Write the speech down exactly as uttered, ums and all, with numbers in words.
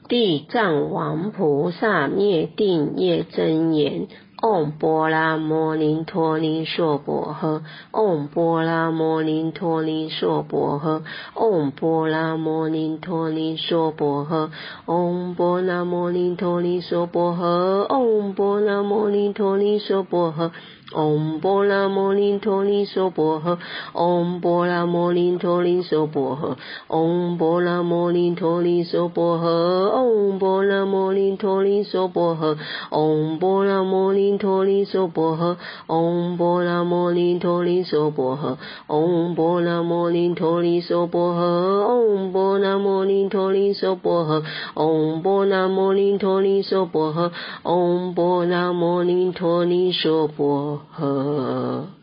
地藏王菩萨灭定业真言。唵波拉摩尼陀尼娑婆诃，唵波拉摩尼陀尼娑婆诃，唵波拉摩尼陀尼娑婆诃，唵波拉摩尼陀尼娑婆诃，唵波拉摩尼陀尼娑婆诃，唵波拉摩尼陀尼娑婆诃，唵波拉摩尼陀尼娑婆诃，唵波拉摩尼陀尼娑婆诃，唵波拉摩尼陀尼娑婆诃，唵波拉摩尼陀尼娑婆诃，唵波拉摩尼陀尼娑婆诃，唵波拉摩尼陀尼娑婆诃，唵波拉摩尼陀尼娑婆诃，唵波拉摩尼陀尼娑婆诃，唵波拉摩尼陀尼娑婆诃。